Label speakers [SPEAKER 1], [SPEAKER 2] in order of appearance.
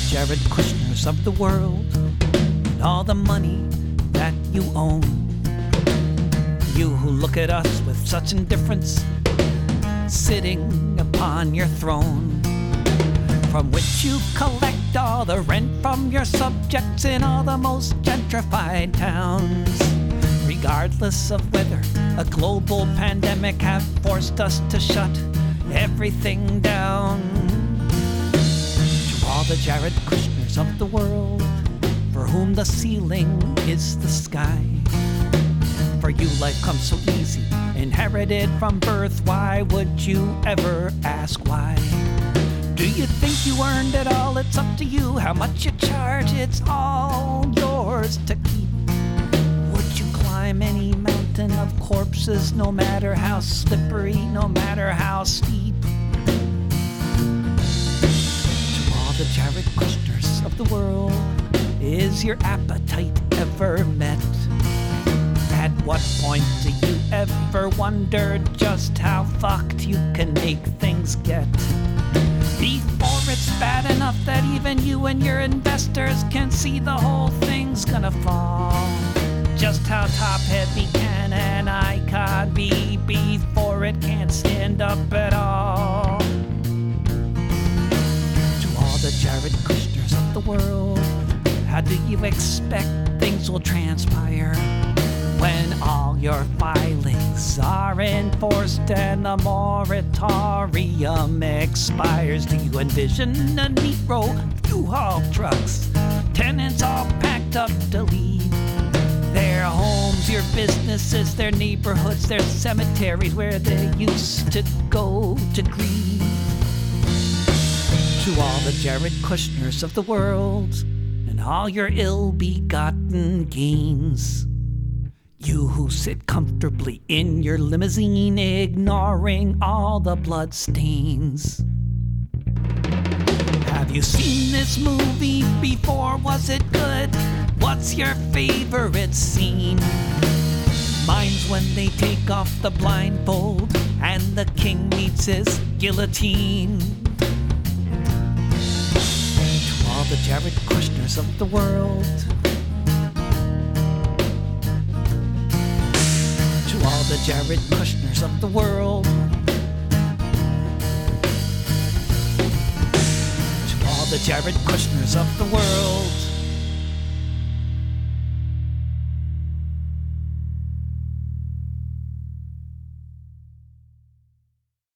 [SPEAKER 1] Jared Kushners of the world, and all the money that you own. You who look at us with such indifference, sitting upon your throne, from which you collect all the rent from your subjects in all the most gentrified towns. Regardless of whether a global pandemic have forced us to shut everything down. To all the Jared Kushners of the world, for whom the ceiling is the sky. For you life comes so easy, inherited from birth, why would you ever ask why? Do you think you earned it all? It's up to you how much you charge, it's all yours to keep. Would you climb any mountain of corpses, no matter how slippery, no matter how steep? To all the Jared Kushners of the world, is your appetite ever met? At what point do you ever wonder just how fucked you can make things get? Before it's bad enough that even you and your investors can see the whole thing's gonna fall. Just how top heavy can an icon be before it can't stand up at all? To all the Jared Kushners of the world, how do you expect things will transpire when all your filings are enforced and the moratorium expires? Do you envision a neat row of U-Haul trucks, tenants all packed up to leave their homes, your businesses, their neighborhoods, their cemeteries where they used to go to grieve? To all the Jared Kushners of the world and all your ill-begotten gains, you who sit comfortably in your limousine, ignoring all the blood stains. Have you seen this movie before? Was it good? What's your favorite scene? Mine's when they take off the blindfold and the king meets his guillotine. To all the Jared Kushners of the world, all the Jared Kushners of the world, to all the Jared Kushners of the world.